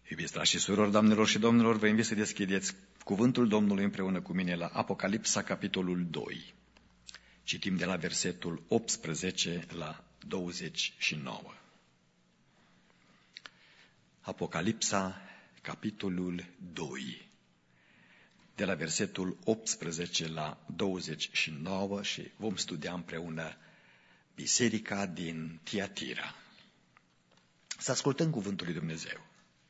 Iubiți frați și surori, doamnelor și domnilor, vă invit să deschideți cuvântul Domnului împreună cu mine la Apocalipsa, capitolul 2. Citim de la versetul 18 la 29. Apocalipsa, capitolul 2, de la versetul 18 la 29 și vom studia împreună biserica din Tiatira. Să ascultăm cuvântul lui Dumnezeu.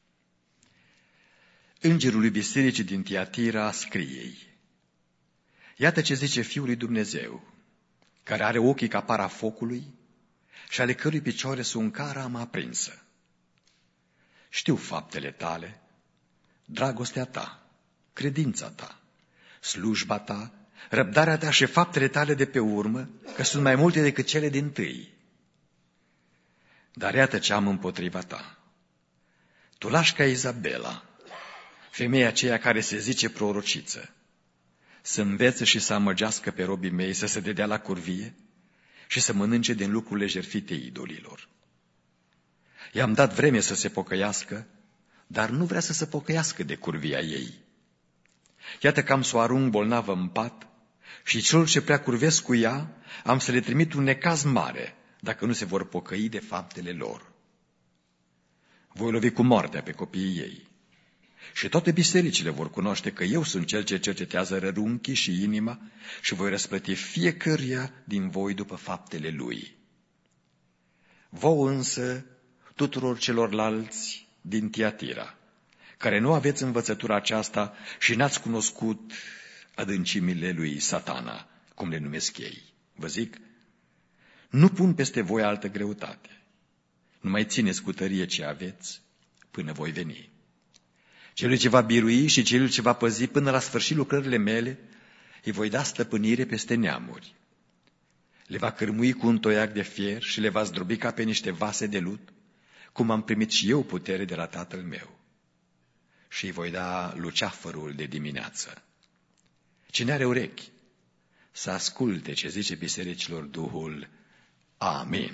Îngerul lui bisericii din Tiatira scrie: Iată ce zice Fiul lui Dumnezeu, care are ochii ca para focului și ale cărui picioare sunt ca rama aprinsă. Știu faptele tale, dragostea ta, credința ta, slujba ta, răbdarea ta și faptele tale de pe urmă, că sunt mai multe decât cele dintâi. Dar iată ce am împotriva ta. Tu lași ca Izabela, femeia aceea care se zice prorociță, să învețe și să amăgească pe robii mei să se dedea la curvie și să mănânce din lucrurile jertfite idolilor. I-am dat vreme să se pocăiască, dar nu vrea să se pocăiască de curvia ei. Iată că am să o arunc bolnavă în pat și celor ce prea curvesc cu ea am să le trimit un necaz mare dacă nu se vor pocăi de faptele lor. Voi lovi cu moartea pe copiii ei. Și toate bisericile vor cunoaște că eu sunt cel ce cercetează rărunchii și inima și voi răsplăti fiecăruia din voi după faptele lui. Vouă însă, tuturor celorlalți din Tiatira, care nu aveți învățătura aceasta și n-ați cunoscut adâncimile lui Satana, cum le numesc ei, vă zic, nu pun peste voi altă greutate. Nu mai țineți cu tărie ce aveți până voi veni. Celui ce va birui și celui ce va păzi până la sfârșit lucrările mele, îi voi da stăpânire peste neamuri. Le va cârmui cu un toiac de fier și le va zdrobi ca pe niște vase de lut, cum am primit și eu putere de la Tatăl meu. Și îi voi da luceafărul de dimineață. Cine are urechi, să asculte ce zice bisericilor Duhul. Amin.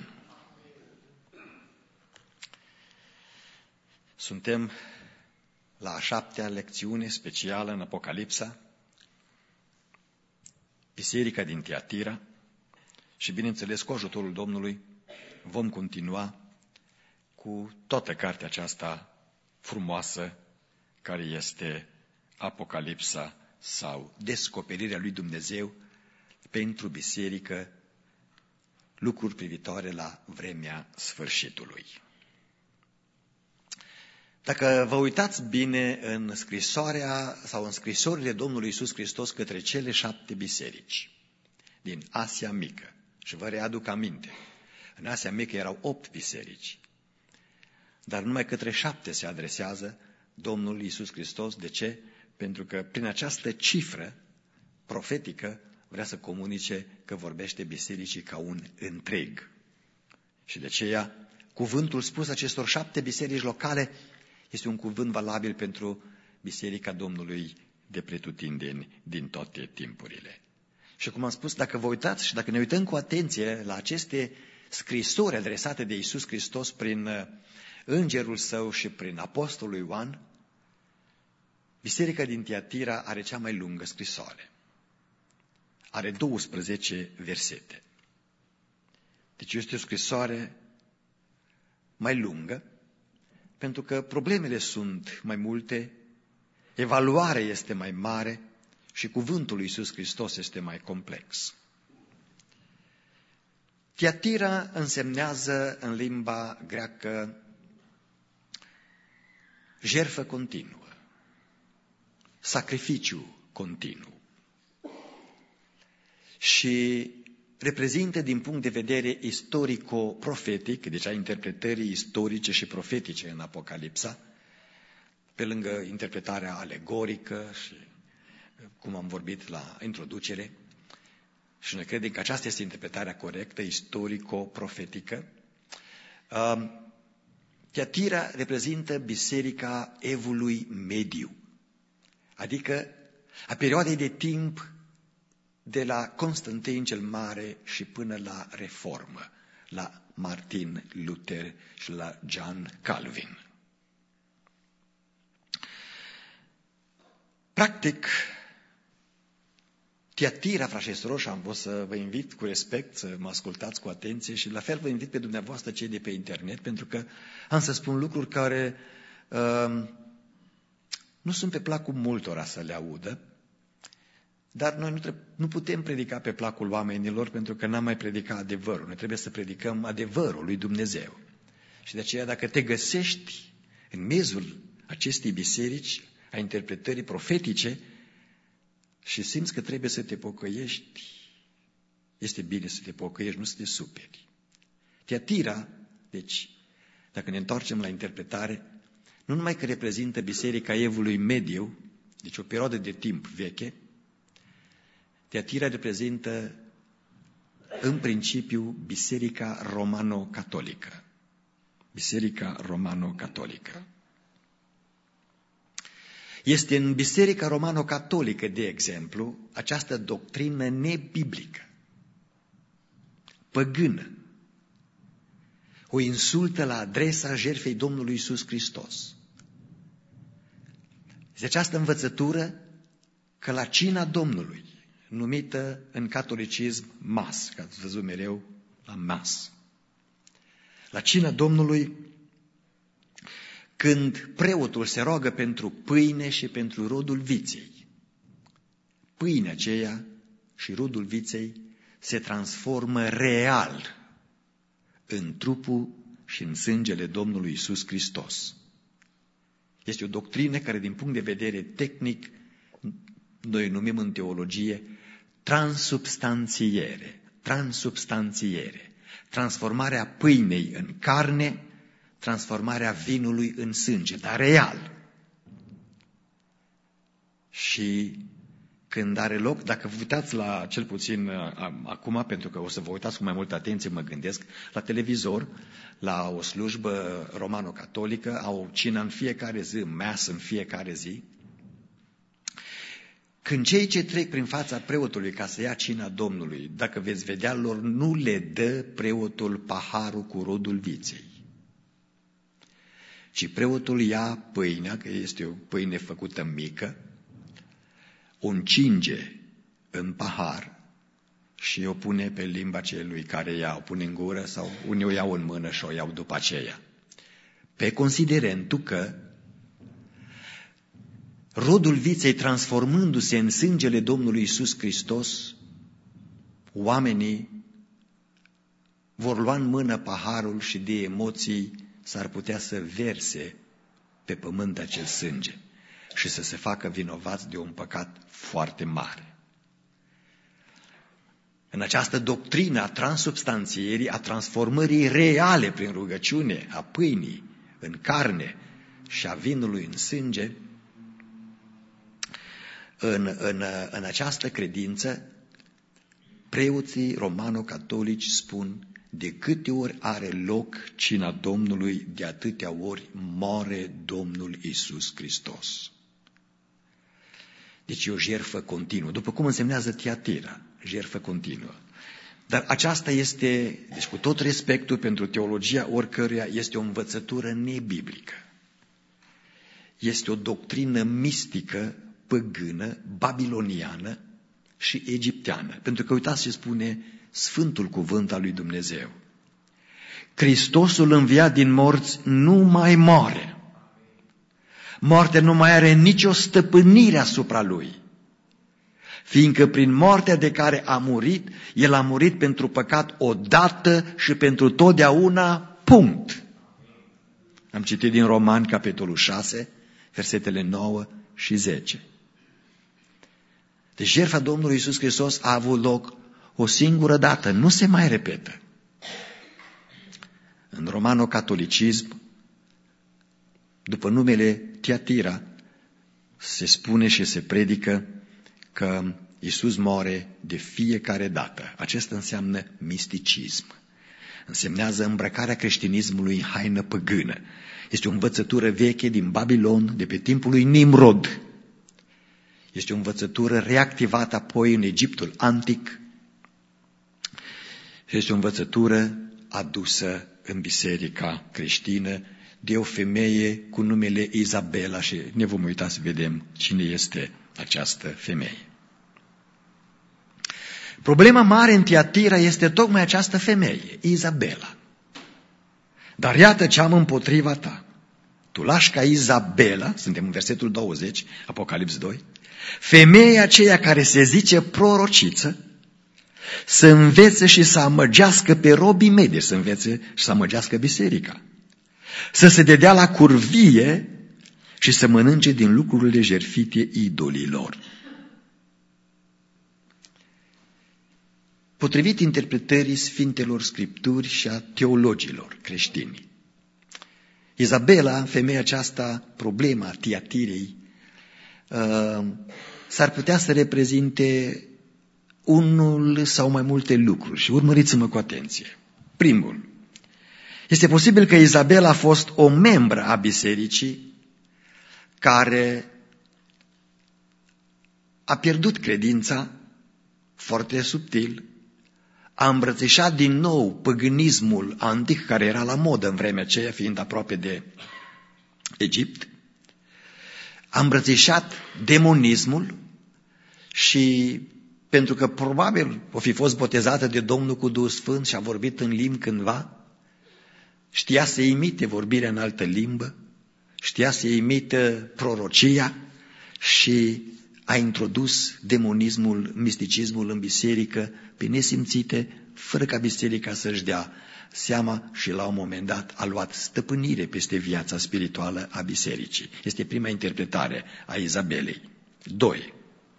Suntem la a 7-a lecțiune specială în Apocalipsa, biserica din Tiatira, și bineînțeles cu ajutorul Domnului vom continua cu toată cartea aceasta frumoasă care este Apocalipsa sau descoperirea lui Dumnezeu pentru biserică, lucruri privitoare la vremea sfârșitului. Dacă vă uitați bine în scrisoarea sau în scrisorile Domnului Iisus Hristos către cele 7 biserici din Asia Mică, și vă readuc aminte, în Asia Mică erau 8 biserici, dar numai către 7 se adresează Domnul Iisus Hristos. De ce? Pentru că prin această cifră profetică vrea să comunice că vorbește bisericii ca un întreg. Și de aceea cuvântul spus acestor 7 biserici locale este un cuvânt valabil pentru biserica Domnului de pretutindeni din toate timpurile. Și cum am spus, dacă vă uitați și dacă ne uităm cu atenție la aceste scrisori adresate de Iisus Hristos prin îngerul său și prin apostolul Ioan, biserica din Tiatira are cea mai lungă scrisoare. Are 12 versete. Deci este o scrisoare mai lungă, pentru că problemele sunt mai multe, evaluarea este mai mare și cuvântul lui Iisus Hristos este mai complex. Tiatira însemnează în limba greacă jertfă continuă, sacrificiu continuu și reprezintă din punct de vedere istorico-profetic, deci a interpretării istorice și profetice în Apocalipsa, pe lângă interpretarea alegorică și cum am vorbit la introducere, și noi credem că aceasta este interpretarea corectă, istorico-profetică. Tiatira reprezintă biserica Evului Mediu, adică a perioadei de timp de la Constantin cel Mare și până la Reformă, la Martin Luther și la John Calvin. Practic, Tiatira, frați și surori, și am vrut să vă invit cu respect să mă ascultați cu atenție și la fel vă invit pe dumneavoastră cei de pe internet, pentru că am să spun lucruri care nu sunt pe placul multora să le audă, dar noi nu putem predica pe placul oamenilor pentru că n-am mai predicat adevărul. Noi trebuie să predicăm adevărul lui Dumnezeu. Și de aceea dacă te găsești în mezul acestei biserici, a interpretării profetice, și simți că trebuie să te pocăiești, este bine să te pocăiești, nu să te superi. Tiatira, deci, dacă ne întoarcem la interpretare, nu numai că reprezintă Biserica Evului Mediu, deci o perioadă de timp veche, Tiatira reprezintă în principiu Biserica Romano-Catolică. Biserica Romano-Catolică. Este în Biserica Romano-Catolică, de exemplu, această doctrină nebiblică, păgână, o insultă la adresa jertfei Domnului Iisus Hristos. Este această învățătură că la cina Domnului, numită în catolicism mas, că ați văzut mereu la mas, la cina Domnului, când preotul se roagă pentru pâine și pentru rodul viței, pâinea aceea și rodul viței se transformă real în trupul și în sângele Domnului Iisus Hristos. Este o doctrină care, din punct de vedere tehnic, noi numim în teologie transubstanțiere. Transubstanțiere. Transformarea pâinei în carne, transformarea vinului în sânge, dar real. Și când are loc, dacă vă uitați la, cel puțin acum, pentru că o să vă uitați cu mai multă atenție, mă gândesc, la televizor, la o slujbă romano-catolică, au cină în fiecare zi, mass în fiecare zi. Când cei ce trec prin fața preotului ca să ia cina Domnului, dacă veți vedea, lor nu le dă preotul paharul cu rodul viței, ci preotul ia pâinea, că este o pâine făcută mică, o încinge în pahar și o pune pe limba celui care ia, o pune în gură sau unii o iau în mână și o iau după aceea. Pe considerentul că rodul viței transformându-se în sângele Domnului Iisus Hristos, oamenii vor lua în mână paharul și de emoții s-ar putea să verse pe pământ acel sânge și să se facă vinovați de un păcat foarte mare. În această doctrină a transubstanțierii, a transformării reale prin rugăciune a pâinii în carne și a vinului în sânge, în această credință, preoții romano-catolici spun: de câte ori are loc cina Domnului, de atâtea ori moare Domnul Iisus Hristos. Deci e o jertfă continuă, după cum însemnează Tiatira, jertfă continuă. Dar aceasta este, deci cu tot respectul pentru teologia oricăruia, este o învățătură nebiblică. Este o doctrină mistică, păgână, babiloniană și egipteană. Pentru că uitați ce spune Sfântul Cuvânt al lui Dumnezeu. Hristosul înviat din morți nu mai moare. Moartea nu mai are nicio stăpânire asupra lui, fiindcă prin moartea de care a murit, el a murit pentru păcat odată și pentru totdeauna, punct. Am citit din Romani, capitolul 6, versetele 9 și 10. Deci jertfa Domnului Iisus Hristos a avut loc o singură dată, nu se mai repetă. În romano-catolicism, după numele Tiatira, se spune și se predică că Iisus moare de fiecare dată. Acesta înseamnă misticism. Însemnează îmbrăcarea creștinismului în haină păgână. Este o învățătură veche din Babilon, de pe timpul lui Nimrod. Este o învățătură reactivată apoi în Egiptul antic și este o învățătură adusă în biserica creștină de o femeie cu numele Izabela și ne vom uita să vedem cine este această femeie. Problema mare în Tiatira este tocmai această femeie, Izabela. Dar iată ce am împotriva ta. Tu lași ca Izabela, suntem în versetul 20, Apocalips 2, femeia aceea care se zice prorociță, să învețe și să amăgească pe robii mei, deci să învețe și să amăgească biserica. Să se dedea la curvie și să mănânce din lucrurile jertfite idolilor. Potrivit interpretării Sfintelor Scripturi și a teologilor creștini, Izabela, femeia aceasta, problema Tiatirei, s-ar putea să reprezinte unul sau mai multe lucruri și urmăriți-mă cu atenție. Primul, este posibil că Izabela a fost o membră a bisericii care a pierdut credința foarte subtil, a îmbrățișat din nou păgânismul antic care era la modă în vremea aceea, fiind aproape de Egipt, a îmbrățișat demonismul și pentru că probabil o fi fost botezată de Domnul cu Duhul Sfânt și a vorbit în limbi cândva, știa să imite vorbirea în altă limbă, știa să imite prorocia și a introdus demonismul, misticismul în biserică pe nesimțite, fără ca biserica să-și dea seama și la un moment dat a luat stăpânire peste viața spirituală a bisericii. Este prima interpretare a Izabelei. 2.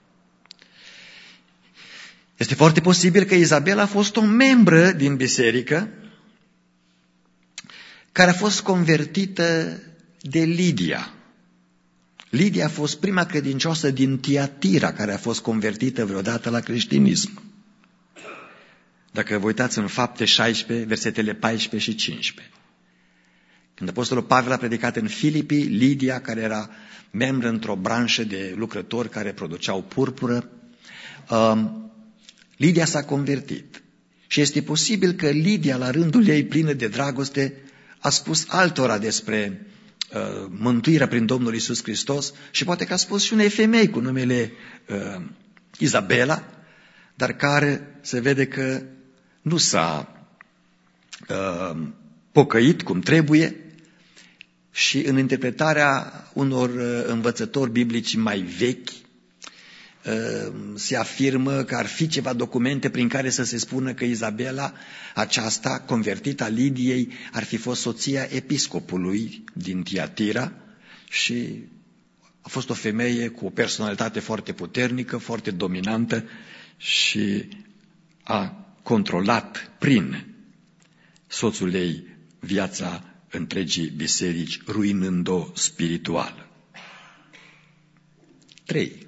Este foarte posibil că Izabela a fost o membră din biserică care a fost convertită de Lidia. Lidia a fost prima credincioasă din Tiatira care a fost convertită vreodată la creștinism. Dacă vă uitați în Fapte 16, versetele 14 și 15. Când Apostolul Pavel a predicat în Filipii, Lidia, care era membră într-o branșă de lucrători care produceau purpură, Lidia s-a convertit. Și este posibil că Lidia, la rândul ei plină de dragoste, a spus altora despre mântuirea prin Domnul Iisus Hristos și poate că a spus și unei femei cu numele Izabela, dar care se vede că nu s-a pocăit cum trebuie și în interpretarea unor învățători biblici mai vechi se afirmă că ar fi ceva documente prin care să se spună că Izabela, aceasta convertită a Lidiei, ar fi fost soția episcopului din Tiatira și a fost o femeie cu o personalitate foarte puternică, foarte dominantă și a controlat prin soțul ei viața întregii biserici, ruinând-o spiritual. 3.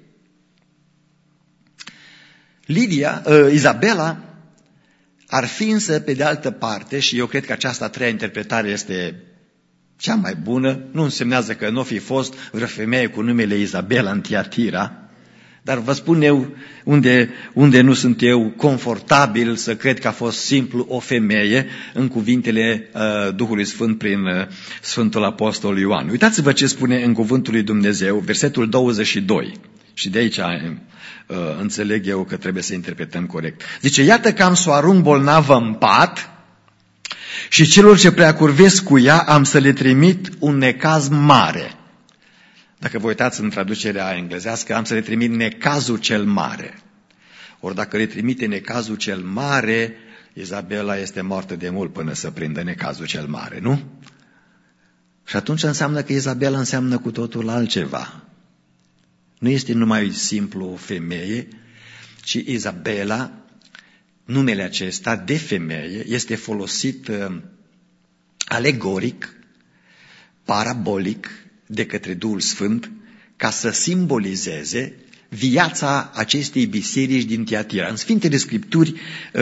Izabela ar fi însă pe de altă parte, și eu cred că această a treia interpretare este cea mai bună, nu însemnează că nu fi fost vreo femeie cu numele Izabela în Tiatira, dar vă spun eu unde nu sunt eu confortabil să cred că a fost simplu o femeie în cuvintele Duhului Sfânt prin Sfântul Apostol Ioan. Uitați-vă ce spune în cuvântul lui Dumnezeu, versetul 22. Și de aici înțeleg eu că trebuie să interpretăm corect. Zice, iată că am să o arunc bolnavă în pat și celor ce prea curvesc cu ea am să le trimit un necaz mare. Dacă vă uitați în traducerea englezească, am să le trimit necazul cel mare. Ori dacă le trimite necazul cel mare, Izabela este moartă de mult până să prindă necazul cel mare, nu? Și atunci înseamnă că Izabela înseamnă cu totul altceva. Nu este numai simplu o femeie, ci Izabela, numele acesta de femeie, este folosit alegoric, parabolic, de către Duhul Sfânt, ca să simbolizeze viața acestei biserici din Tiatira. În Sfintele Scripturi,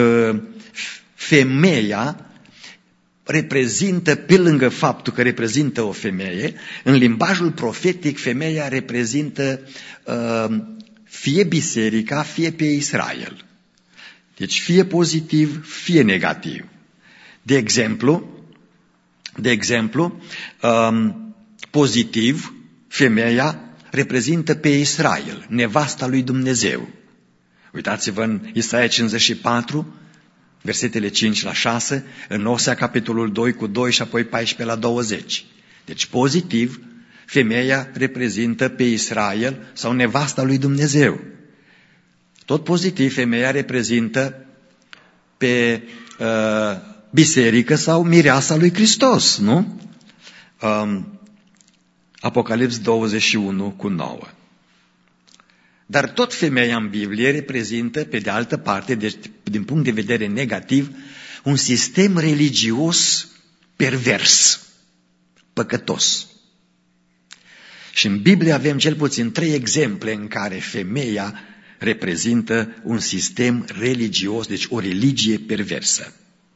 femeia reprezintă, pe lângă faptul că reprezintă o femeie, în limbajul profetic, femeia reprezintă fie biserica, fie pe Israel. Deci fie pozitiv, fie negativ. De exemplu, De exemplu, pozitiv, femeia reprezintă pe Israel, nevasta lui Dumnezeu. Uitați-vă în Isaia 54, versetele 5 la 6, în Osea capitolul 2 cu 2 și apoi 14 la 20. Deci pozitiv, femeia reprezintă pe Israel sau nevasta lui Dumnezeu. Tot pozitiv, femeia reprezintă pe biserică sau mireasa lui Hristos, nu? Apocalips 21 cu 9. Dar tot femeia în Biblie reprezintă, pe de altă parte, deci din punct de vedere negativ, un sistem religios pervers, păcătos. Și în Biblie avem cel puțin 3 exemple în care femeia reprezintă un sistem religios, deci o religie perversă.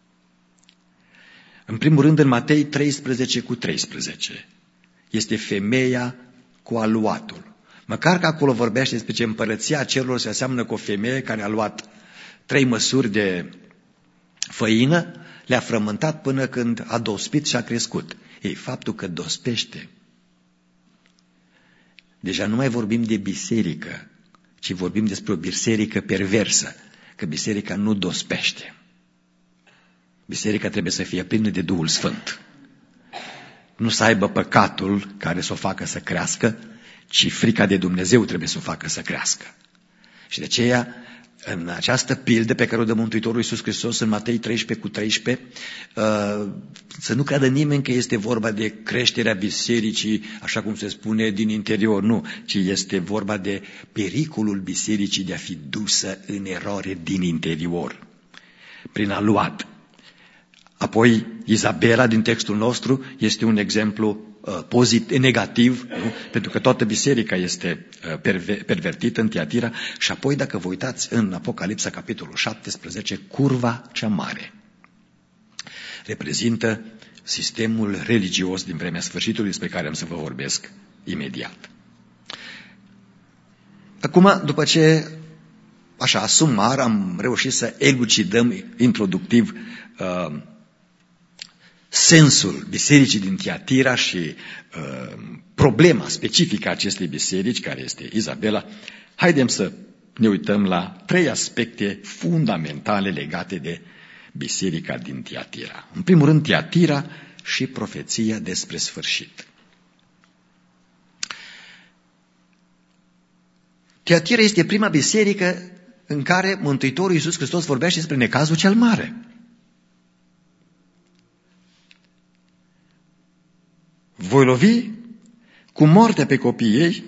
În primul rând, în Matei 13 cu 13, este femeia cu aluatul. Măcar că acolo vorbește despre ce împărăția cerurilor se aseamănă cu o femeie care a luat 3 măsuri de făină, le-a frământat până când a dospit și a crescut. Ei, faptul că dospește, deja nu mai vorbim de biserică, ci vorbim despre o biserică perversă, că biserica nu dospește. Biserica trebuie să fie plină de Duhul Sfânt. Nu să aibă păcatul care să o facă să crească, ci frica de Dumnezeu trebuie să o facă să crească. Și de aceea, în această pildă pe care o dă Mântuitorul Iisus Hristos în Matei 13 cu 13, să nu creadă nimeni că este vorba de creșterea bisericii, așa cum se spune, din interior, nu, ci este vorba de pericolul bisericii de a fi dusă în eroare din interior, prin aluat. Apoi, Izabela, din textul nostru, este un exemplu negativ, nu? Pentru că toată biserica este pervertită în Tiatira. Și apoi, dacă vă uitați în Apocalipsa, capitolul 17, curva cea mare reprezintă sistemul religios din vremea sfârșitului, despre care am să vă vorbesc imediat. Acum, după ce, așa, sumar, am reușit să elucidăm introductiv sensul bisericii din Tiatira și problema specifică a acestei biserici, care este Izabela, haidem să ne uităm la 3 aspecte fundamentale legate de biserica din Tiatira. În primul rând, Tiatira și profeția despre sfârșit. Tiatira este prima biserică în care Mântuitorul Iisus Hristos vorbește despre necazul cel mare. Voi lovi cu moartea pe copiii ei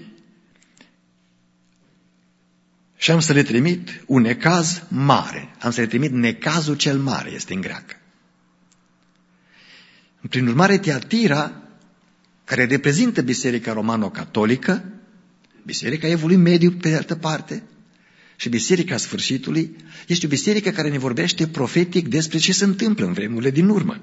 și am să le trimit un necaz mare. Am să le trimit necazul cel mare, este în greacă. Prin urmare, Tiatira, care reprezintă Biserica Romano-Catolică, Biserica Evului Mediu, pe de altă parte, și Biserica Sfârșitului, este o biserică care ne vorbește profetic despre ce se întâmplă în vremurile din urmă.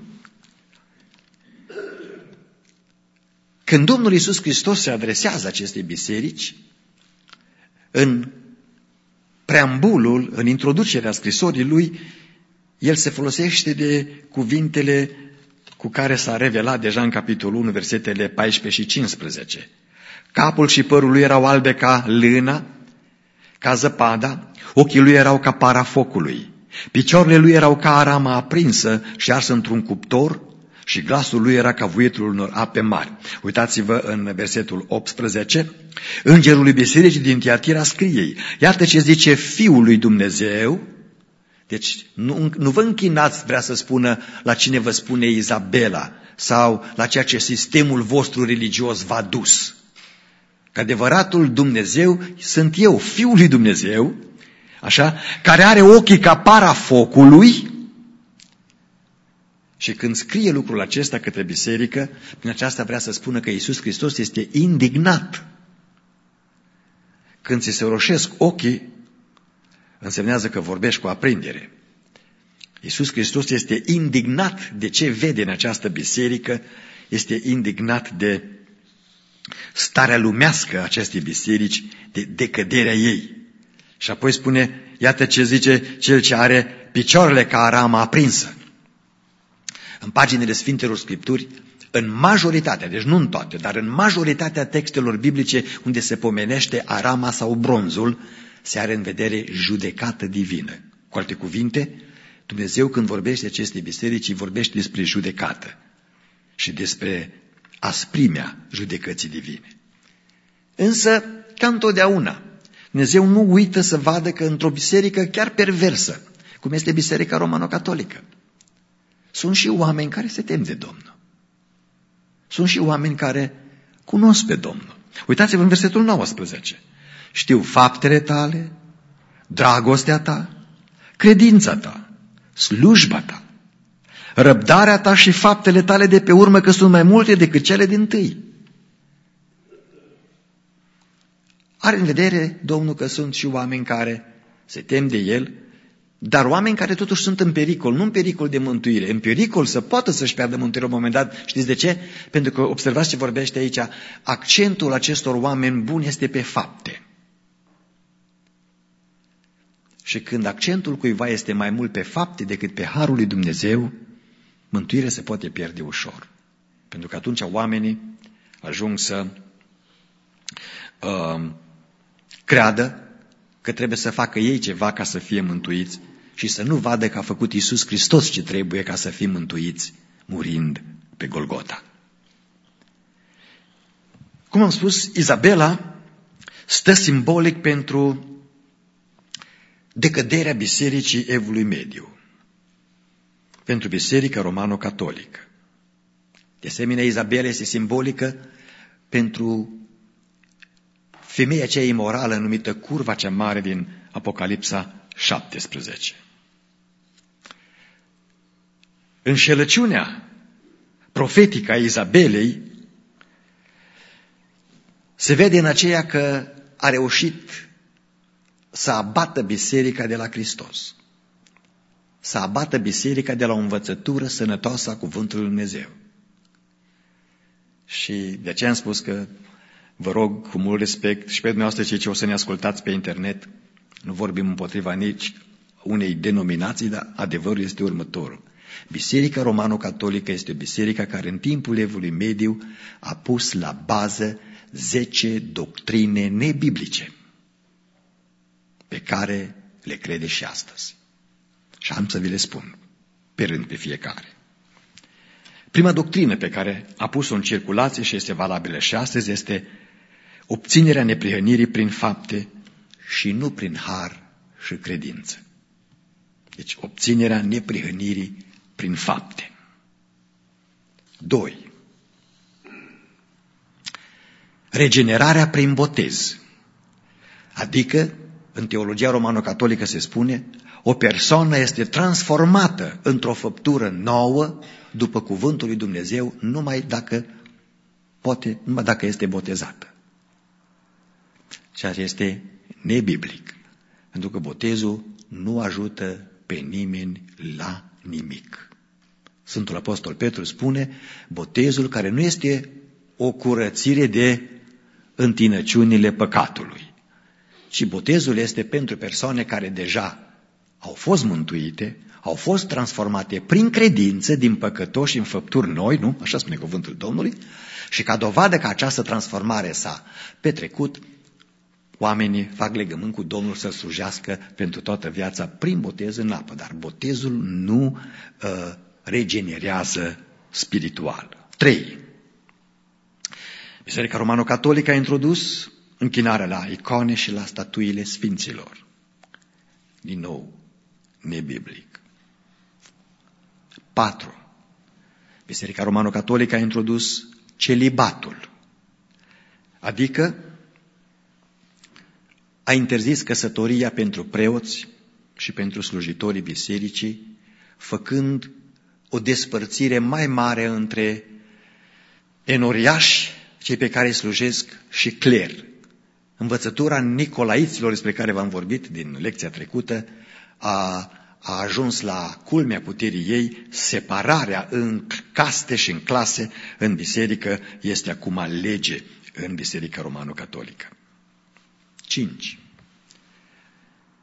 Când Domnul Iisus Hristos se adresează acestei biserici, în preambulul, în introducerea scrisorii lui, el se folosește de cuvintele cu care s-a revelat deja în capitolul 1, versetele 14 și 15. Capul și părul lui erau albe ca lână, ca zăpada, ochii lui erau ca para focului, picioarele lui erau ca arama aprinsă și arsă într-un cuptor, și glasul lui era ca vuietul unor ape mari. Uitați-vă în versetul 18. Îngerul lui bisericii din Tiatira scrie: iată ce zice Fiul lui Dumnezeu. Deci nu vă închinați, vrea să spună, la cine vă spune Izabela sau la ceea ce sistemul vostru religios v-a dus. Că adevăratul Dumnezeu sunt eu, Fiul lui Dumnezeu, așa, care are ochii ca para focului. Și când scrie lucrul acesta către biserică, prin aceasta vrea să spună că Iisus Hristos este indignat. Când ți se roșesc ochii, însemnează că vorbești cu aprindere. Iisus Hristos este indignat de ce vede în această biserică, este indignat de starea lumească a acestei biserici, de decăderea ei. Și apoi spune, iată ce zice cel ce are picioarele ca arama aprinsă. În paginile Sfintelor Scripturi, în majoritatea, deci nu în toate, dar în majoritatea textelor biblice unde se pomenește arama sau bronzul, se are în vedere judecată divină. Cu alte cuvinte, Dumnezeu când vorbește acestei biserici, vorbește despre judecată și despre asprimea judecății divine. Însă, ca întotdeauna, Dumnezeu nu uită să vadă că într-o biserică chiar perversă, cum este Biserica Romano-Catolică, sunt și oameni care se tem de Domnul. Sunt și oameni care cunosc pe Domnul. Uitați-vă în versetul 19. Știu faptele tale, dragostea ta, credința ta, slujba ta, răbdarea ta și faptele tale de pe urmă, că sunt mai multe decât cele dintâi. Are în vedere Domnul că sunt și oameni care se tem de El, dar oameni care totuși sunt în pericol, nu în pericol de mântuire, în pericol să poată să-și piardă mântuirea la un moment dat. Știți de ce? Pentru că observați ce vorbește aici, accentul acestor oameni buni este pe fapte. Și când accentul cuiva este mai mult pe fapte decât pe harul lui Dumnezeu, mântuirea se poate pierde ușor. Pentru că atunci oamenii ajung să creadă că trebuie să facă ei ceva ca să fie mântuiți și să nu vadă că a făcut Iisus Hristos ce trebuie ca să fim mântuiți, murind pe Golgota. Cum am spus, Izabela stă simbolic pentru decăderea Bisericii Evului Mediu, pentru Biserica Romano-Catolică. De asemenea, Izabela este simbolică pentru femeia aceea imorală numită curva cea mare din Apocalipsa 17. Înșelăciunea profetică a Izabelei se vede în aceea că a reușit să abată biserica de la Hristos, să abată biserica de la o învățătură sănătoasă a cuvântului Lui Dumnezeu. Și de aceea am spus că vă rog cu mult respect și pe dumneavoastră cei ce o să ne ascultați pe internet, nu vorbim împotriva nici unei denominații, dar adevărul este următorul. Biserica Romano-Catolică este o biserică care în timpul Evului Mediu a pus la bază 10 doctrine nebiblice pe care le crede și astăzi. Și am să vi le spun pe rând pe fiecare. Prima doctrină pe care a pus-o în circulație și este valabilă și astăzi este obținerea neprihănirii prin fapte și nu prin har și credință. Deci obținerea neprihănirii prin fapte. 2. Regenerarea prin botez. Adică, în teologia romano-catolică se spune, o persoană este transformată într-o făptură nouă după cuvântul lui Dumnezeu numai dacă este botezată. Ceea ce este nebiblic. Pentru că botezul nu ajută pe nimeni la nimic. Sfântul Apostol Petru spune, botezul care nu este o curățire de întinăciunile păcatului, ci botezul este pentru persoane care deja au fost mântuite, au fost transformate prin credință din păcătoși în făpturi noi, nu? Așa spune cuvântul Domnului, și ca dovadă că această transformare s-a petrecut, oamenii fac legământ cu Domnul să slujească pentru toată viața prin botez în apă, dar botezul nu regenerează spiritual. 3. Biserica Romano-Catolică a introdus închinarea la icoane și la statuile sfinților. Din nou, nebiblic. 4. Biserica Romano-Catolică a introdus celibatul, adică a interzis căsătoria pentru preoți și pentru slujitorii bisericii, făcând o despărțire mai mare între enoriași, cei pe care îi slujesc, și cler. Învățătura nicolaiților, despre care v-am vorbit din lecția trecută, a ajuns la culmea puterii ei. Separarea în caste și în clase în biserică este acum lege în Biserica Romano-Catolică. 5.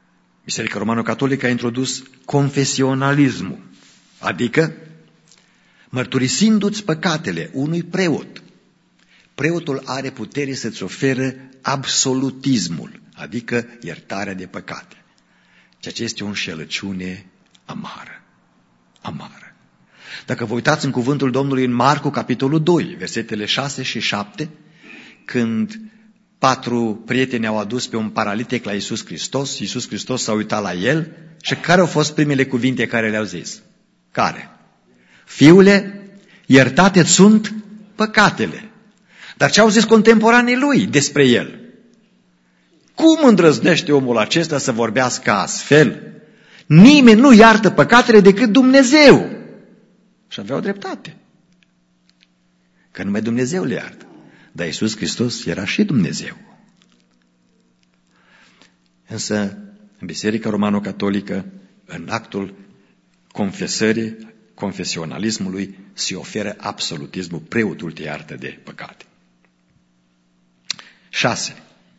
Biserica Romano-Catolică a introdus confesionalismul, adică mărturisindu-ți păcatele unui preot. Preotul are putere să-ți ofere absolutismul, adică iertarea de păcate. Ceea ce este o înșelăciune amară. Amară. Dacă vă uitați în cuvântul Domnului în Marcu, capitolul 2, versetele 6 și 7, când 4 prieteni au adus pe un paralitic la Iisus Hristos, Iisus Hristos s-a uitat la el și care au fost primele cuvinte care le-au zis? Care? Fiule, iertate sunt păcatele. Dar ce au zis contemporanii lui despre el? Cum îndrăznește omul acesta să vorbească astfel? Nimeni nu iartă păcatele decât Dumnezeu. Și aveau dreptate. Că numai Dumnezeu le iartă. Dar Iisus Hristos era și Dumnezeu. Însă, în Biserica Romano-Catolică, în actul confesării, confesionalismului, se oferă absolutismul, preotul te iartă de păcate. 6.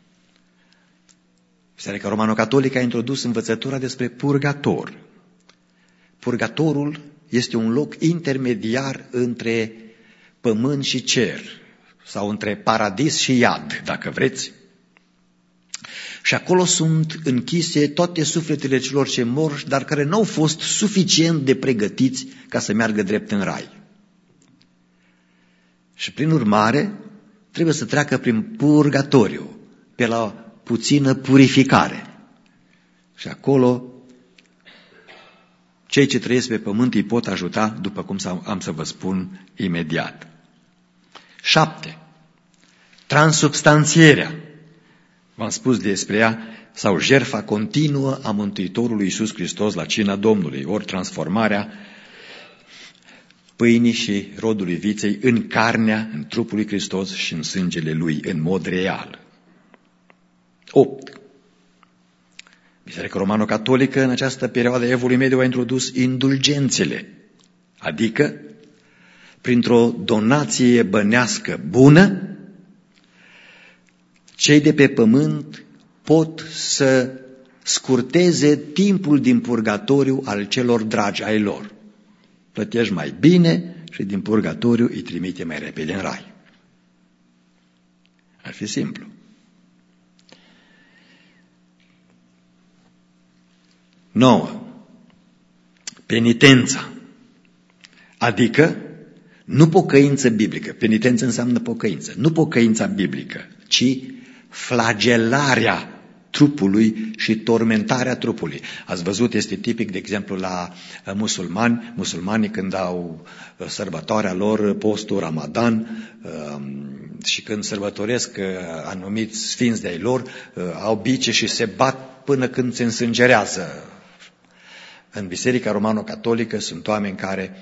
Biserica Romano-Catolică a introdus învățătura despre purgator. Purgatorul este un loc intermediar între pământ și cer, sau între paradis și iad, dacă vreți. Și acolo sunt închise toate sufletele celor ce mor, dar care nu au fost suficient de pregătiți ca să meargă drept în rai. Și prin urmare, trebuie să treacă prin purgatoriu, pe la puțină purificare. Și acolo, cei ce trăiesc pe pământ îi pot ajuta, după cum am să vă spun imediat. 7. Transubstanțierea. V-am spus despre ea, sau jertfa continuă a Mântuitorului Iisus Hristos la cina Domnului, ori transformarea pâinii și rodului viței în carnea, în trupul lui Hristos și în sângele Lui, în mod real. 8. Biserica Romano-Catolică în această perioadă a Evului Mediu a introdus indulgențele, adică printr-o donație bănească bună, cei de pe pământ pot să scurteze timpul din purgatoriu al celor dragi ai lor. Plătești mai bine și din purgatoriu îi trimite mai repede în rai. Ar fi simplu. 9. Penitența, adică nu pocăință biblică. Penitență înseamnă pocăință. Nu pocăința biblică, ci flagelarea trupului și tormentarea trupului. Ați văzut, este tipic, de exemplu, la musulmani. Musulmanii când au sărbătoarea lor, postul Ramadan, și când sărbătoresc anumiți sfinți de-ai lor, au bice și se bat până când se însângerează. În Biserica Romano-Catolică sunt oameni care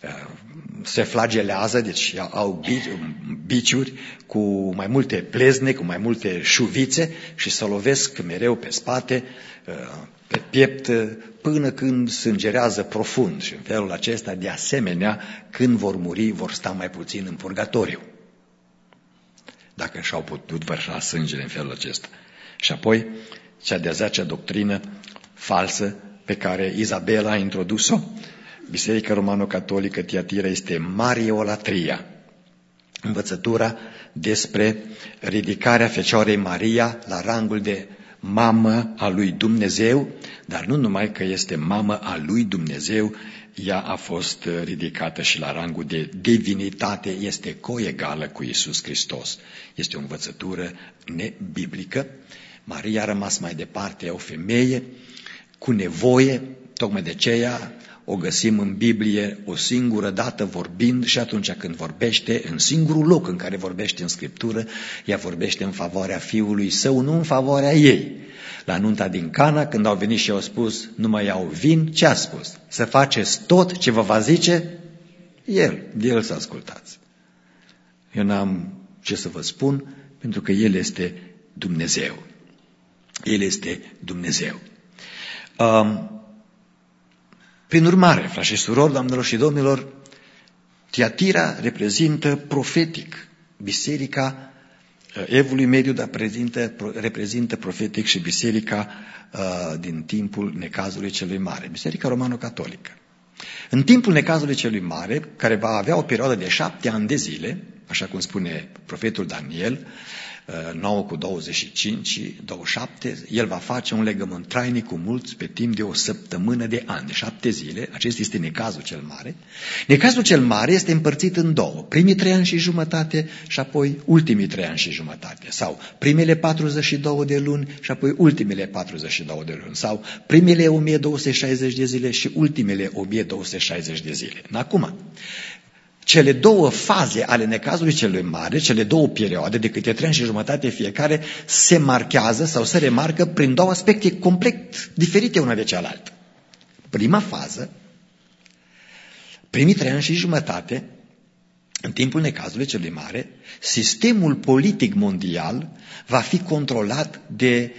se flagelează, deci au biciuri cu mai multe plezne, cu mai multe șuvițe și se lovesc mereu pe spate, pe piept, până când sângerează profund. Și în felul acesta, de asemenea, când vor muri, vor sta mai puțin în purgatoriu, dacă și-au putut vărsa sângele în felul acesta. Și apoi, cea de-a 10-a doctrină falsă pe care Izabela a introdus-o, Biserica Romano-Catolică Tiatira, este Mariolatria, învățătura despre ridicarea Fecioarei Maria la rangul de mamă a lui Dumnezeu, dar nu numai că este mamă a lui Dumnezeu, ea a fost ridicată și la rangul de divinitate, este coegală cu Iisus Hristos. Este o învățătură nebiblică. Maria a rămas mai departe, o femeie cu nevoie, tocmai de aceea o găsim în Biblie o singură dată vorbind, și atunci când vorbește, în singurul loc în care vorbește în Scriptură, ea vorbește în favoarea Fiului Său, nu în favoarea ei. La nunta din Cana, când au venit și au spus, nu mai iau vin, ce a spus? Să faceți tot ce vă va zice El, de El să ascultați. Eu n-am ce să vă spun, pentru că El este Dumnezeu. El este Dumnezeu. Prin urmare, frați și surori, doamnelor și domnilor, Tiatira reprezintă profetic biserica Evului Mediu, dar reprezintă profetic și biserica din timpul necazului celui mare, Biserica Romano-Catolică. În timpul necazului celui mare, care va avea o perioadă de 7 ani de zile, așa cum spune profetul Daniel, 9:25-27, el va face un legământ trainic cu mulți pe timp de 1 săptămână de ani, de 7 zile. Acesta este necazul cel mare. Necazul cel mare este împărțit în două: primii 3 ani și jumătate și apoi ultimii 3 ani și jumătate, sau primele 42 de luni și apoi ultimele 42 de luni, sau primele 1260 de zile și ultimele 1260 de zile. Acum, cele două faze ale necazului celui mare, cele două perioade de câte 3 ani și jumătate fiecare, se marchează sau se remarcă prin două aspecte complet diferite una de cealaltă. Prima fază, primii 3 ani și jumătate, în timpul necazului celui mare, sistemul politic mondial va fi controlat de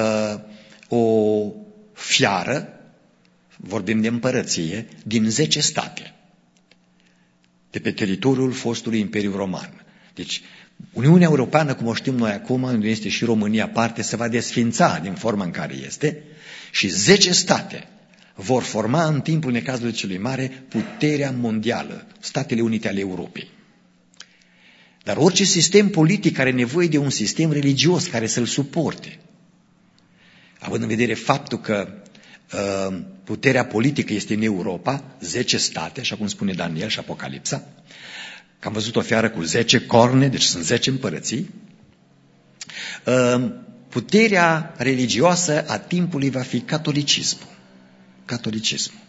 o fiară, vorbim de împărăție, din 10 state, de pe teritoriul fostului Imperiu Roman. Deci, Uniunea Europeană, cum o știm noi acum, unde este și România parte, se va desfința din forma în care este și 10 state vor forma în timpul necazului celui mare puterea mondială, Statele Unite ale Europei. Dar orice sistem politic are nevoie de un sistem religios care să-l suporte. Având în vedere faptul că puterea politică este în Europa, 10 state, așa cum spune Daniel și Apocalipsa, că am văzut o fiară cu 10 corne, deci sunt 10 împărății, puterea religioasă a timpului va fi catolicismul. Catolicismul.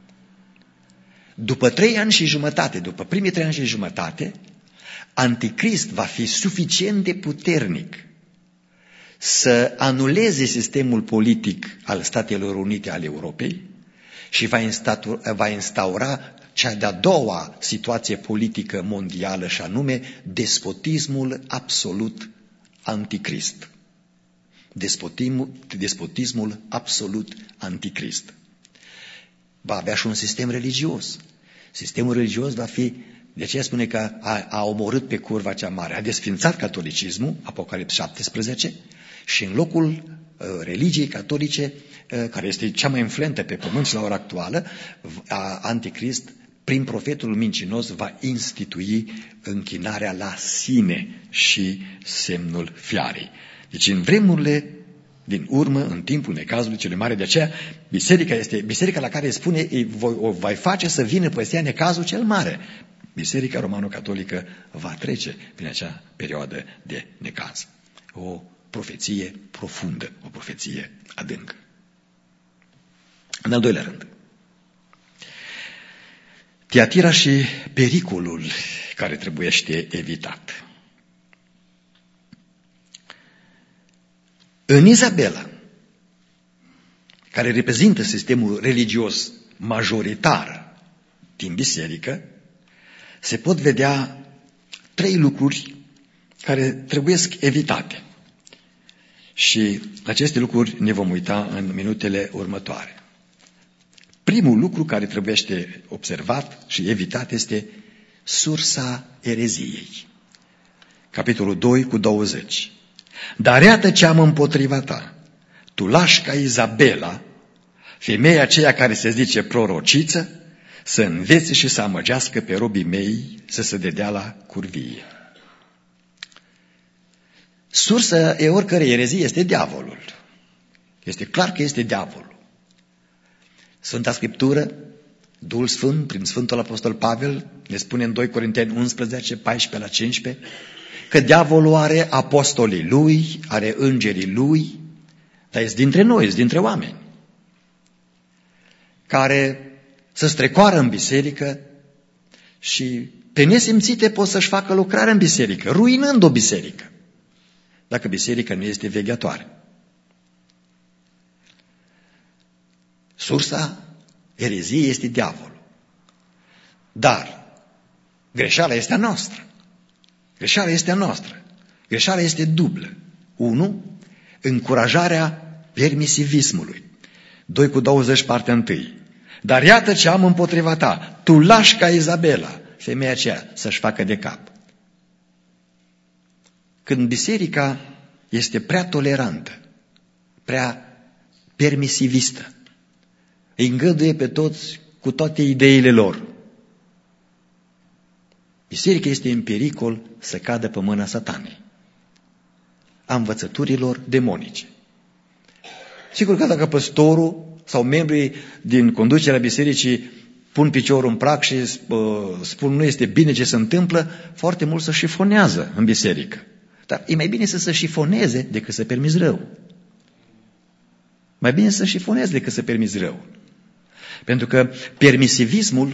După 3 ani și jumătate, după primii 3 ani și jumătate, Anticrist va fi suficient de puternic să anuleze sistemul politic al Statelor Unite ale Europei și va instaura cea de-a doua situație politică mondială, și anume despotismul absolut anticrist. Despotismul absolut anticrist. Va avea și un sistem religios. Sistemul religios va fi, de aceea spune că a omorât pe curva cea mare, a desfințat catolicismul, Apocalips 17, și în locul religiei catolice, care este cea mai influentă pe pământ și la ora actuală, Anticrist, prin profetul mincinos, va institui închinarea la sine și semnul fiarei. Deci în vremurile din urmă, în timpul necazului celui mare, de aceea biserica este biserica la care îi spune o vai face să vină peste ea necazul cel mare. Biserica romano-catolică va trece prin acea perioadă de necaz. O profeție profundă, o profeție adâncă. În al doilea rând, Tiatira și pericolul care trebuiește evitat. În Izabela, care reprezintă sistemul religios majoritar din biserică, se pot vedea 3 lucruri care trebuie evitate. Și aceste lucruri ne vom uita în minutele următoare. Primul lucru care trebuie observat și evitat este sursa ereziei. Capitolul 2:20. Dar iată ce am împotriva ta. Tu lași ca Izabela, femeia aceea care se zice prorociță, să învețe și să amăgească pe robii mei să se dedea la curvie. Sursa oricărei erezii este diavolul. Este clar că este diavolul. Sfânta Scriptură, Duhul Sfânt, prin Sfântul Apostol Pavel, ne spune în 2 Corinteni 11, 14-15, că diavolul are apostolii lui, are îngerii lui, dar este dintre noi, este dintre oameni, care să strecoară în biserică și pe nesimțite pot să-și facă lucrare în biserică, ruinând o biserică, dacă biserica nu este vegheatoare. Sursa ereziei este diavolul. Dar greșeala este a noastră. Greșeala este a noastră. Greșeala este dublă. 1. Încurajarea permisivismului. 2:20, partea 1. Dar iată ce am împotriva ta. Tu lași ca Izabela, femeia aceea, să-și facă de cap. Când biserica este prea tolerantă, prea permisivistă, îi îngăduie pe toți cu toate ideile lor. Biserica este în pericol să cadă pe mâna Satanei, a învățăturilor demonice. Sigur că dacă păstorul sau membrii din conducerea bisericii pun piciorul în prag și spun nu este bine ce se întâmplă, foarte mult se șifonează în biserică. Dar e mai bine să se șifoneze decât să permiți rău. Mai bine să se șifoneze decât să permiți rău. Pentru că permisivismul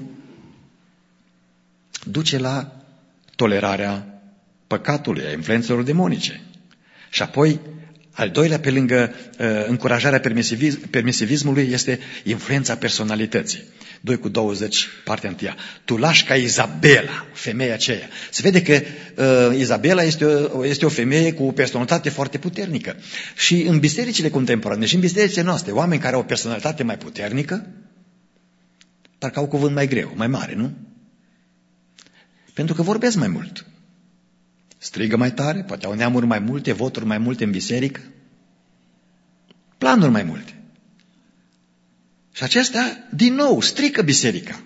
duce la tolerarea păcatului, a influențelor demonice. Și apoi, al doilea, pe lângă încurajarea permisivismului, este influența personalității. 2:20, partea 1. Tu lași ca Izabela, femeia aceea. Se vede că Izabela este o femeie cu o personalitate foarte puternică. Și în bisericile contemporane și în bisericile noastre, oameni care au o personalitate mai puternică, parcă au cuvânt mai greu, mai mare, nu? Pentru că vorbesc mai mult. Strigă mai tare, poate au neamuri mai multe, voturi mai multe în biserică, planuri mai multe. Și acestea, din nou, strică biserica.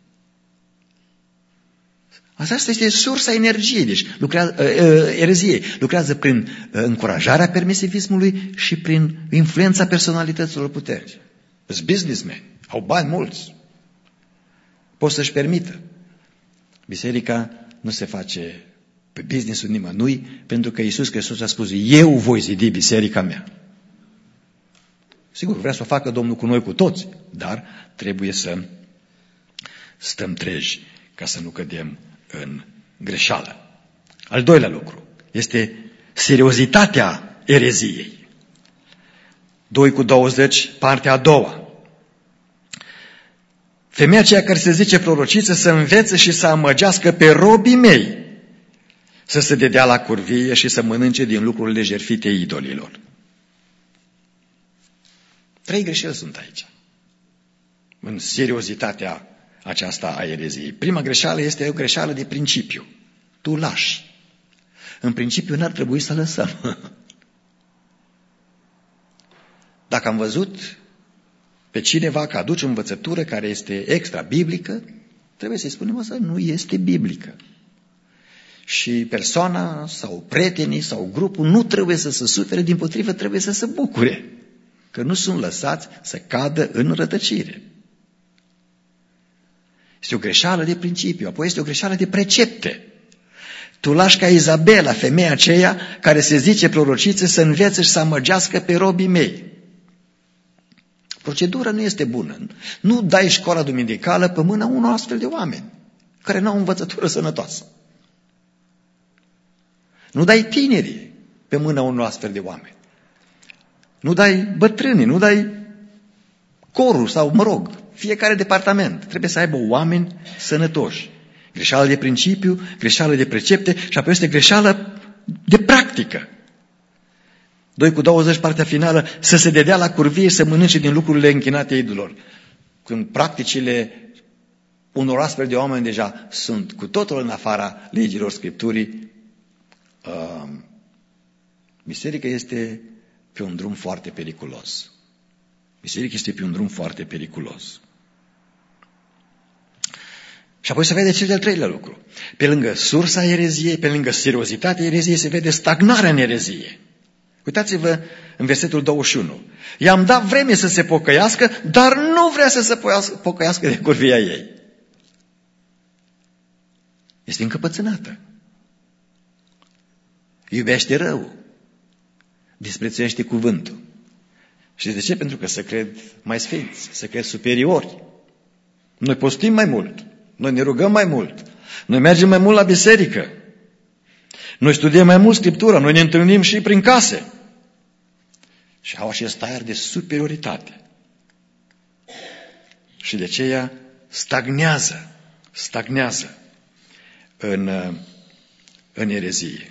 Asta este sursa energiei, deci ereziei. Lucrează prin încurajarea permisivismului și prin influența personalităților puternice. Sunt businessmen, au bani mulți, pot să-și permită. Biserica nu se face pe business-ul nimănui, pentru că Iisus Hristos a spus, eu voi zidi biserica mea. Sigur, vrea să o facă Domnul cu noi, cu toți, dar trebuie să stăm treji ca să nu cădem în greșeală. Al doilea lucru este seriozitatea ereziei. 2:20, partea a doua. Femeia aceea care se zice prorociță să învețe și să amăgească pe robii mei să se dedea la curvie și să mănânce din lucrurile jertfite idolilor. 3 greșeli sunt aici, în seriozitatea aceasta a ereziei. Prima greșeală este o greșeală de principiu. Tu lași. În principiu n-ar trebui să lăsăm. Dacă am văzut pe cineva că aduce o învățătură care este extra-biblică, trebuie să-i spunem asta, nu este biblică. Și persoana sau prietenii sau grupul nu trebuie să se sufere, dimpotrivă trebuie să se bucure că nu sunt lăsați să cadă în rătăcire. Este o greșeală de principiu, apoi este o greșeală de precepte. Tu lași ca Izabela, femeia aceea care se zice prorociță, să învețe și să amăgească pe robii mei. Procedura nu este bună. Nu dai școala duminicală pe mâna unor astfel de oameni care nu au învățătură sănătoasă. Nu dai tinerii pe mâna unor astfel de oameni. Nu dai bătrânii, nu dai corul sau, fiecare departament. Trebuie să aibă oameni sănătoși. Greșeală de principiu, greșeală de precepte și apoi este greșeală de practică. 2:20, partea finală, să se dedea la curvie și să mănânce din lucrurile închinate idolilor. Când practicile unor astfel de oameni deja sunt cu totul în afara legilor Scripturii, biserica este pe un drum foarte periculos. Biserica este pe un drum foarte periculos. Și apoi se vede cel de-al treilea lucru. Pe lângă sursa ereziei, pe lângă seriozitatea ereziei, se vede stagnarea în erezie. Uitați-vă în versetul 21. I-am dat vreme să se pocăiască, dar nu vrea să se pocăiască de curvia ei. Este încăpățânată. Iubește rău. Disprețuiește cuvântul. Și de ce? Pentru că se cred mai sfinți, se cred superiori. Noi postim mai mult, noi ne rugăm mai mult, noi mergem mai mult la biserică, noi studiem mai mult Scriptura, noi ne întâlnim și prin case. Și au acest aer de superioritate. Și de aceea stagnează în erezie.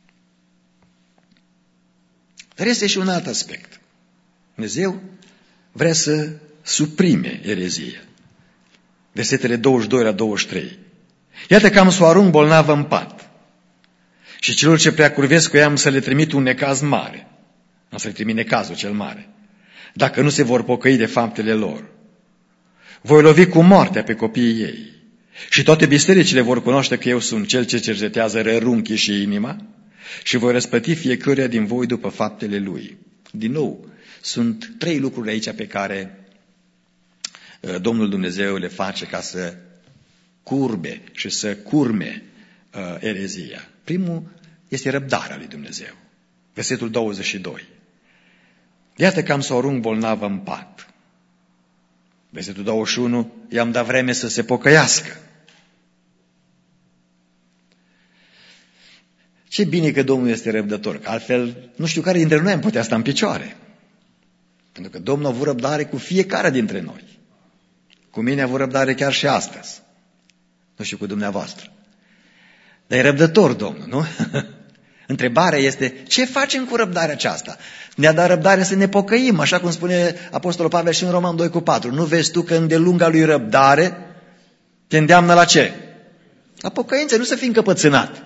Dar este și un alt aspect. Dumnezeu vrea să suprime erezia. Versetele 22 la 23. Iată că am să o arunc bolnavă în pat. Și celor ce prea curvesc cu ea am să le trimit un necaz mare. Am să le trimit necazul cel mare. Dacă nu se vor pocăi de faptele lor. Voi lovi cu moartea pe copiii ei. Și toate bisericile vor cunoaște că eu sunt cel ce cercetează rărunchii și inima și voi răspăti fiecăruia din voi după faptele lui. Din nou, sunt 3 lucruri aici pe care Domnul Dumnezeu le face ca să curbe și să curme erezia. Primul este răbdarea lui Dumnezeu. Versetul 22. Iată că am să o arunc bolnavă în pat. Versetul 21. I-am dat vreme să se pocăiască. Ce bine că Domnul este răbdător, că altfel nu știu care dintre noi am putea sta în picioare. Pentru că Domnul a avut răbdare cu fiecare dintre noi. Cu mine a avut răbdare chiar și astăzi. Nu știu cu dumneavoastră. Dar e răbdător Domnul, nu? Întrebarea este, ce facem cu răbdarea aceasta? Ne-a dat răbdare să ne pocăim, așa cum spune Apostolul Pavel și în Roman 2:4. Nu vezi tu că îndelunga lui răbdare te îndeamnă la ce? La pocăință, nu să fii încăpățânat.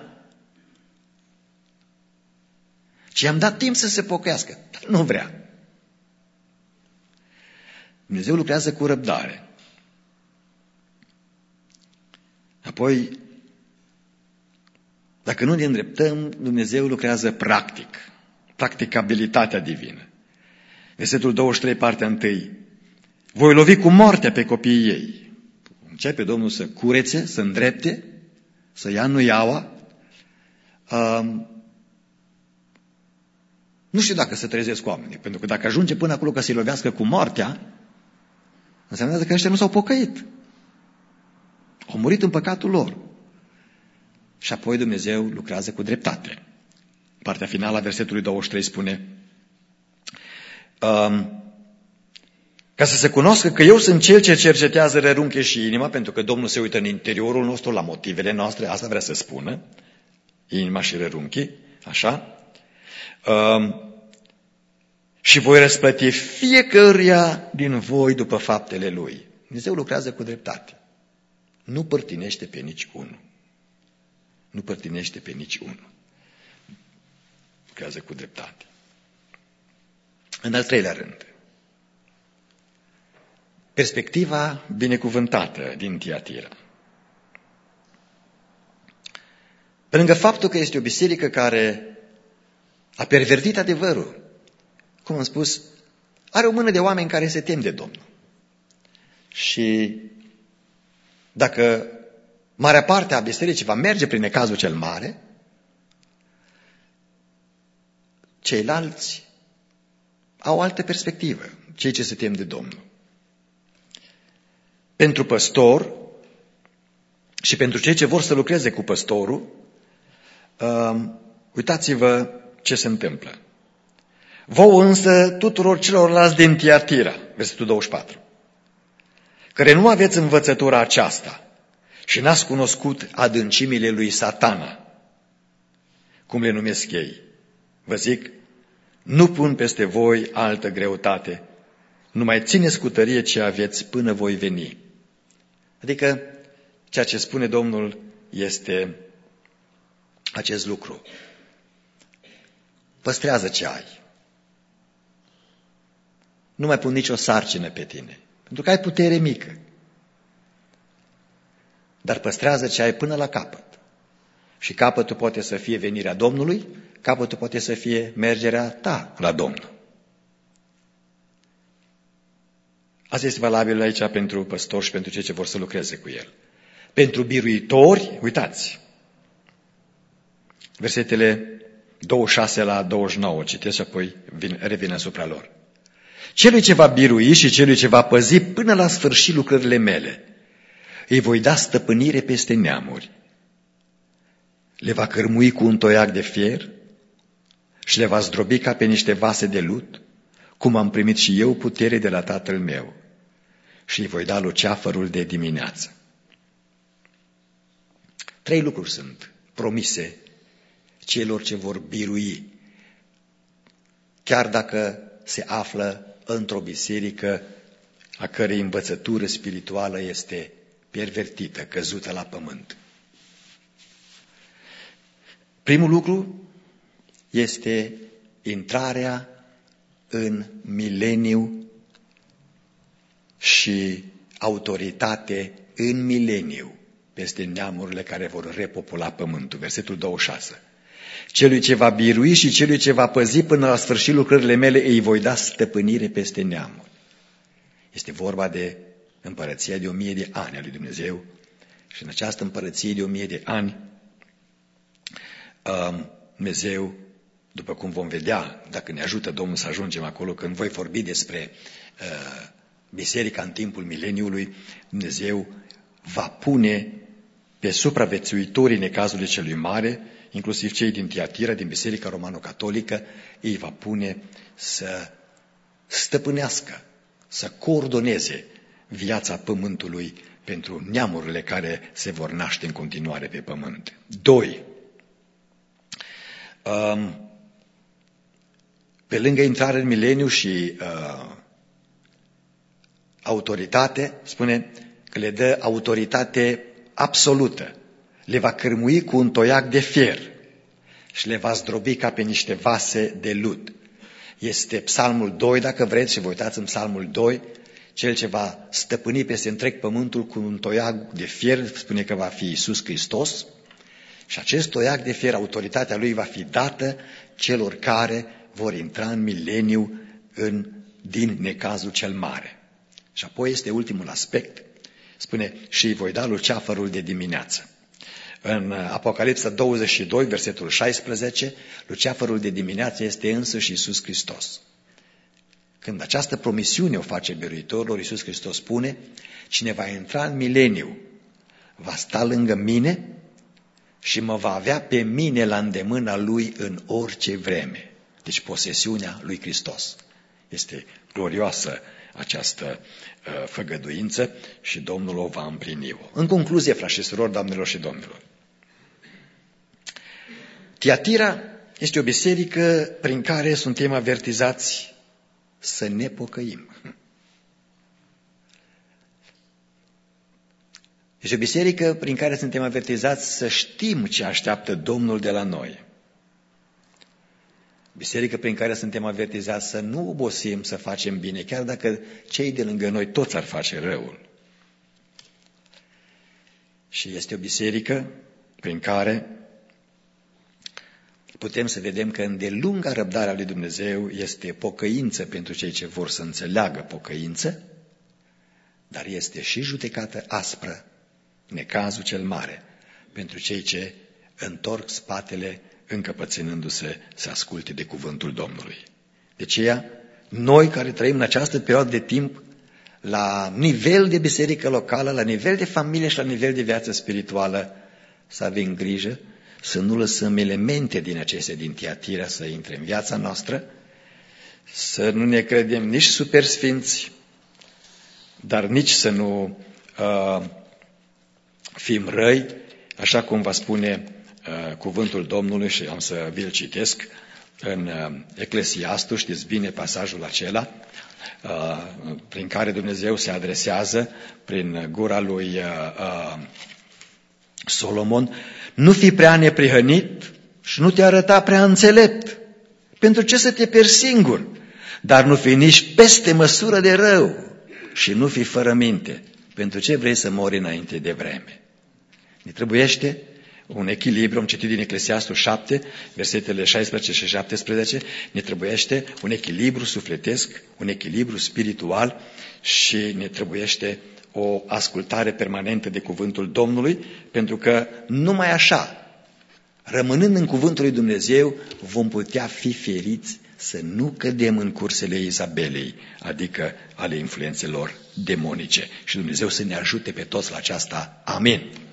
Și i-am dat timp să se pocăiască. Nu vrea. Dumnezeu lucrează cu răbdare. Apoi, dacă nu ne îndreptăm, Dumnezeu lucrează practic. Practicabilitatea divină. Versetul 23, partea 1. Voi lovi cu moartea pe copiii ei. Începe Domnul să curețe, să îndrepte, să ia nuiaua. Nu știu dacă se trezesc oamenii, pentru că dacă ajunge până acolo ca să-i lovească cu moartea, înseamnă că ăștia nu s-au pocăit. Au murit în păcatul lor. Și apoi Dumnezeu lucrează cu dreptate. Partea finală a versetului 23 spune ca să se cunoască că eu sunt cel ce cercetează rărunche și inima, pentru că Domnul se uită în interiorul nostru, la motivele noastre, asta vrea să spună, inima și rărunchii, așa, și voi răsplăti fiecăruia din voi după faptele lui. Dumnezeu lucrează cu dreptate. Nu părtinește pe nici unul. Nu părtinește pe nici unul. Lucrează cu dreptate. În al 3-lea rând, perspectiva binecuvântată din Tiatira. Pe lângă faptul că este o biserică care a pervertit adevărul, cum am spus, are o mână de oameni care se tem de Domnul. Și dacă marea parte a bisericii va merge prin necazul cel mare, ceilalți au o altă perspectivă, cei ce se tem de Domnul. Pentru păstor și pentru cei ce vor să lucreze cu păstorul, uitați-vă ce se întâmplă. Vouă însă tuturor celorlalți din Tiatira, versetul 24, care nu aveți învățătura aceasta și n-ați cunoscut adâncimile lui Satana, cum le numesc ei. Vă zic, nu pun peste voi altă greutate, numai țineți cu tărie ce aveți până voi veni. Adică, ceea ce spune Domnul este acest lucru. Păstrează ce ai. Nu mai pun nicio sarcină pe tine, pentru că ai putere mică. Dar păstrează ce ai până la capăt. Și capătul poate să fie venirea Domnului, capătul poate să fie mergerea ta la Domnul. Asta este valabil aici pentru păstori și pentru cei ce vor să lucreze cu el. Pentru biruitori, uitați, versetele 26 la 29, citesc și apoi revin asupra lor. Celui ce va birui și celui ce va păzi până la sfârșit lucrările mele, îi voi da stăpânire peste neamuri. Le va cărmui cu un toiac de fier și le va zdrobi ca pe niște vase de lut, cum am primit și eu putere de la Tatăl meu, și îi voi da luceafărul de dimineață. 3 lucruri sunt promise celor ce vor birui, chiar dacă se află într-o biserică a cărei învățătură spirituală este pervertită, căzută la pământ. Primul lucru este intrarea în mileniu și autoritate în mileniu peste neamurile care vor repopula pământul. Versetul 26. Celui ce va birui și celui ce va păzi până la sfârșit lucrările mele, îi voi da stăpânire peste neamuri. Este vorba de împărăția de 1000 de ani a lui Dumnezeu și în această împărăție de 1000 de ani Dumnezeu, după cum vom vedea, dacă ne ajută Domnul să ajungem acolo, când voi vorbi despre biserica în timpul mileniului, Dumnezeu va pune pe supraviețuitorii necazului celui mare, inclusiv cei din Tiatira, din Biserica Romano-Catolică, îi va pune să stăpânească, să coordoneze viața pământului pentru neamurile care se vor naște în continuare pe pământ. 2. Pe lângă intrarea în mileniu și autoritate, spune că le dă autoritate absolută. Le va cârmui cu un toiac de fier și le va zdrobi ca pe niște vase de lut. Este Psalmul 2, dacă vreți, și vă uitați în Psalmul 2, cel ce va stăpâni peste întreg pământul cu un toiac de fier, spune că va fi Iisus Hristos, și acest toiac de fier, autoritatea lui va fi dată celor care vor intra în mileniu din necazul cel mare. Și apoi este ultimul aspect, spune, și îi voi da luceafărul de dimineață. În Apocalipsa 22, versetul 16, luceafărul de dimineață este însăși Iisus Hristos. Când această promisiune o face biruitorilor, Iisus Hristos spune, cine va intra în mileniu va sta lângă mine și mă va avea pe mine la îndemâna lui în orice vreme. Deci posesiunea lui Hristos. Este glorioasă această făgăduință și Domnul o va împlini. În concluzie, frați și surori, doamnelor și domnilor, Tiatira este o biserică prin care suntem avertizați să ne pocăim. Este o biserică prin care suntem avertizați să știm ce așteaptă Domnul de la noi. Biserică prin care suntem avertizați să nu obosim să facem bine, chiar dacă cei de lângă noi toți ar face răul. Și este o biserică prin care putem să vedem că îndelunga răbdarea lui Dumnezeu este pocăință pentru cei ce vor să înțeleagă pocăință, dar este și judecată aspră, necazul cel mare, pentru cei ce întorc spatele încăpățânându-se să asculte de cuvântul Domnului. De aceea, noi care trăim în această perioadă de timp, la nivel de biserică locală, la nivel de familie și la nivel de viață spirituală, să avem grijă să nu lăsăm elemente din acestea din Tiatira să intre în viața noastră, să nu ne credem nici super sfinți, dar nici să nu fim răi, așa cum va spune cuvântul Domnului, și am să vi-l citesc în Eclesiastul, știți bine pasajul acela, prin care Dumnezeu se adresează prin gura lui Solomon: nu fi prea neprihănit și nu te arăta prea înțelept. Pentru ce să te pierzi singur? Dar nu fi nici peste măsură de rău și nu fi fără minte. Pentru ce vrei să mori înainte de vreme? Ne trebuiește un echilibru, am citit din Eclesiastul 7, versetele 16 și 17, ne trebuiește un echilibru sufletesc, un echilibru spiritual și ne trebuiește o ascultare permanentă de cuvântul Domnului, pentru că numai așa, rămânând în cuvântul lui Dumnezeu, vom putea fi feriți să nu cădem în cursele Izabelei, adică ale influențelor demonice. Și Dumnezeu să ne ajute pe toți la aceasta. Amin.